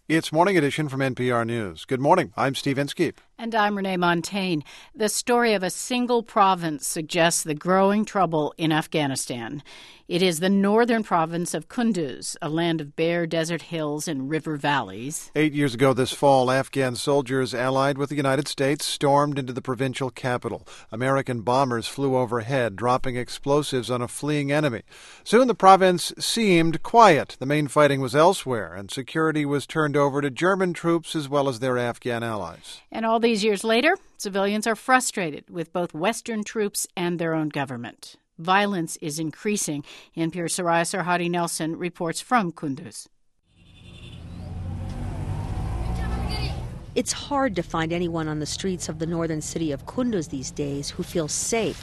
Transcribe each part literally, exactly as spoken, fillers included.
It's Morning Edition from N P R News. Good morning. I'm Steve Inskeep. And I'm Renee Montaigne. The story of a single province suggests the growing trouble in Afghanistan. It is the northern province of Kunduz, a land of bare desert hills and river valleys. Eight years ago this fall, Afghan soldiers allied with the United States stormed into the provincial capital. American bombers flew overhead, dropping explosives on a fleeing enemy. Soon the province seemed quiet. The main fighting was elsewhere, and security was turned over to German troops as well as their Afghan allies. And all these years later, civilians are frustrated with both Western troops and their own government. Violence is increasing. N P R's Soraya Sarhadi Nelson reports from Kunduz. It's hard to find anyone on the streets of the northern city of Kunduz these days who feels safe.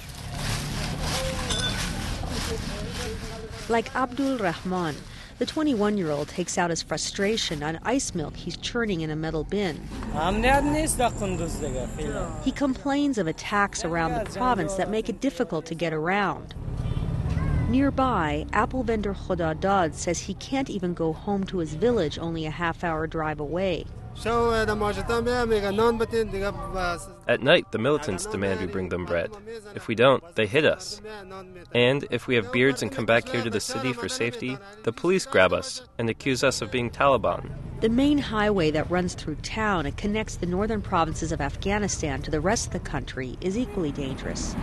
Like Abdul Rahman, the twenty-one-year-old takes out his frustration on ice milk he's churning in a metal bin. He complains of attacks around the province that make it difficult to get around. Nearby, apple vendor Khodadad says he can't even go home to his village only a half-hour drive away. At night, the militants demand we bring them bread. If we don't, they hit us. And if we have beards and come back here to the city for safety, the police grab us and accuse us of being Taliban. The main highway that runs through town and connects the northern provinces of Afghanistan to the rest of the country is equally dangerous.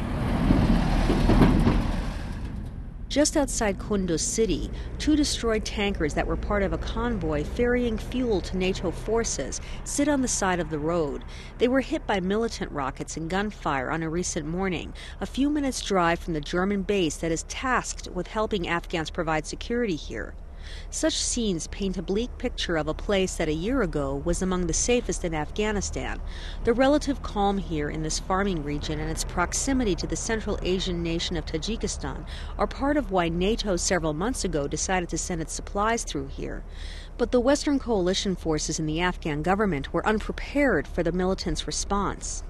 Just outside Kunduz city, two destroyed tankers that were part of a convoy ferrying fuel to NATO forces sit on the side of the road. They were hit by militant rockets and gunfire on a recent morning, a few minutes' drive from the German base that is tasked with helping Afghans provide security here. Such scenes paint a bleak picture of a place that a year ago was among the safest in Afghanistan. The relative calm here in this farming region and its proximity to the Central Asian nation of Tajikistan are part of why NATO several months ago decided to send its supplies through here. But the Western coalition forces in the Afghan government were unprepared for the militants' response.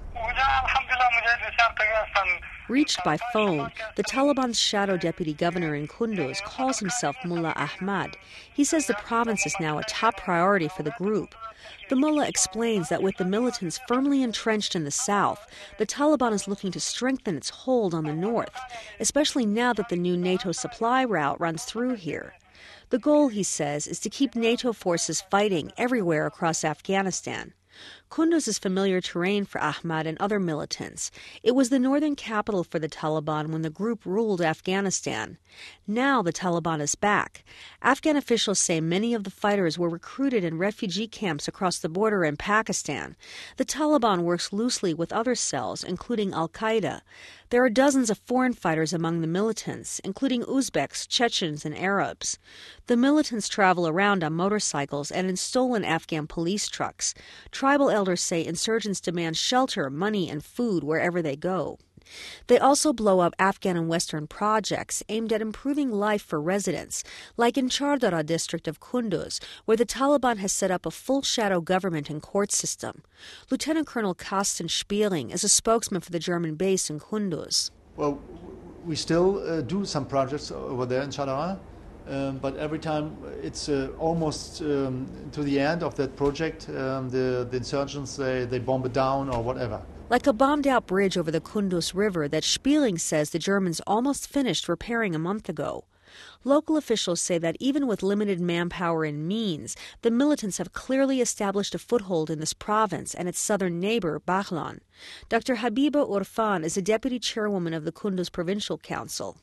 Reached by phone, the Taliban's shadow deputy governor in Kunduz calls himself Mullah Ahmad. He says the province is now a top priority for the group. The mullah explains that with the militants firmly entrenched in the south, the Taliban is looking to strengthen its hold on the north, especially now that the new NATO supply route runs through here. The goal, he says, is to keep NATO forces fighting everywhere across Afghanistan. Kunduz is familiar terrain for Ahmad and other militants. It was the northern capital for the Taliban when the group ruled Afghanistan. Now the Taliban is back. Afghan officials say many of the fighters were recruited in refugee camps across the border in Pakistan. The Taliban works loosely with other cells, including Al-Qaeda. There are dozens of foreign fighters among the militants, including Uzbeks, Chechens, and Arabs. The militants travel around on motorcycles and in stolen Afghan police trucks. Tribal elders say insurgents demand shelter, money, and food wherever they go. They also blow up Afghan and Western projects aimed at improving life for residents, like in Chardara district of Kunduz, where the Taliban has set up a full shadow government and court system. Lieutenant Colonel Carsten Spieling is a spokesman for the German base in Kunduz. Well, we still uh, do some projects over there in Chardara. Um, but every time it's uh, almost um, to the end of that project, um, the, the insurgents, they, they bomb it down or whatever. Like a bombed-out bridge over the Kunduz River that Spieling says the Germans almost finished repairing a month ago. Local officials say that even with limited manpower and means, the militants have clearly established a foothold in this province and its southern neighbor, Baghlan. Doctor Habiba Urfan is a deputy chairwoman of the Kunduz Provincial Council.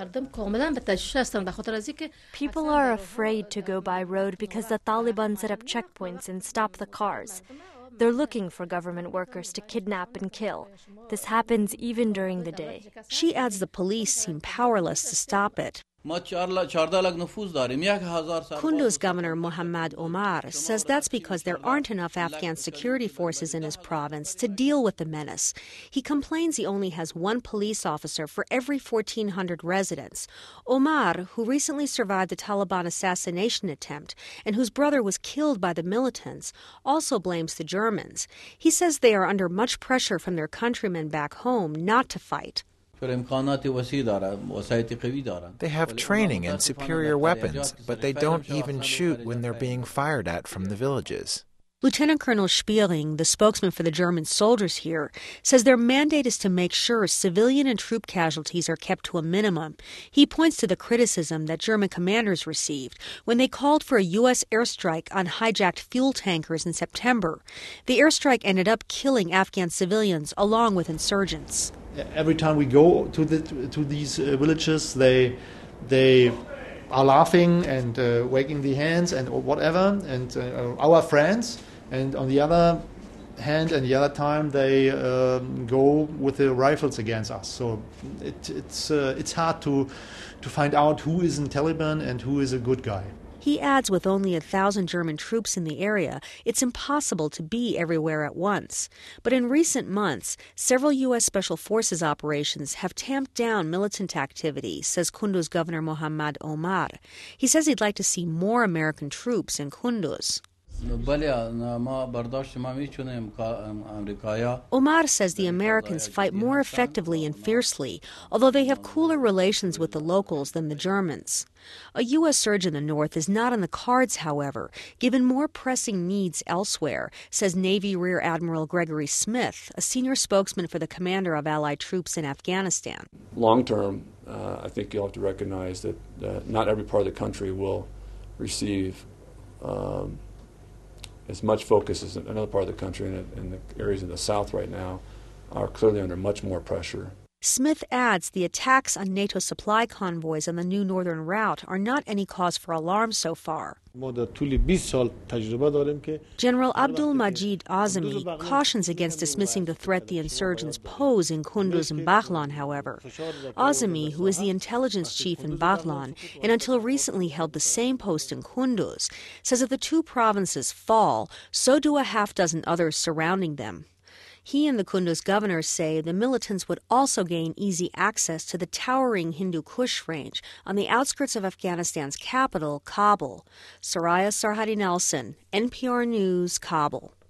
People are afraid to go by road because the Taliban set up checkpoints and stop the cars. They're looking for government workers to kidnap and kill. This happens even during the day. She adds the police seem powerless to stop it. Kunduz Governor Muhammad Omar says that's because there aren't enough Afghan security forces in his province to deal with the menace. He complains he only has one police officer for every fourteen hundred residents. Omar, who recently survived the Taliban assassination attempt and whose brother was killed by the militants, also blames the Germans. He says they are under much pressure from their countrymen back home not to fight. They have training and superior weapons, but they don't even shoot when they're being fired at from the villages. Lieutenant Colonel Spieling, the spokesman for the German soldiers here, says their mandate is to make sure civilian and troop casualties are kept to a minimum. He points to the criticism that German commanders received when they called for a U S airstrike on hijacked fuel tankers in September. The airstrike ended up killing Afghan civilians along with insurgents. Every time we go to the to these uh, villages, they they are laughing and uh, wagging the hands and whatever, and uh, our friends. And on the other hand, and the other time, they um, go with the rifles against us. So it, it's uh, it's hard to to find out who is in Taliban and who is a good guy. He adds with only a thousand German troops in the area, it's impossible to be everywhere at once. But in recent months, several U S Special Forces operations have tamped down militant activity, says Kunduz Governor Mohammad Omar. He says he'd like to see more American troops in Kunduz. Omar says the Americans fight more effectively and fiercely, although they have cooler relations with the locals than the Germans. A U S surge in the north is not on the cards, however, given more pressing needs elsewhere, says Navy Rear Admiral Gregory Smith, a senior spokesman for the commander of Allied troops in Afghanistan. Long term, uh, I think you'll have to recognize that uh, not every part of the country will receive um, as much focus as another part of the country, and, and the areas in the south right now are clearly under much more pressure. Smith adds the attacks on NATO supply convoys on the new northern route are not any cause for alarm so far. General Abdul Majid Azami cautions against dismissing the threat the insurgents pose in Kunduz and Baghlan, however. Azami, who is the intelligence chief in Baghlan and until recently held the same post in Kunduz, says if the two provinces fall, so do a half dozen others surrounding them. He and the Kunduz governor say the militants would also gain easy access to the towering Hindu Kush range on the outskirts of Afghanistan's capital, Kabul. Soraya Sarhadi Nelson, N P R News, Kabul.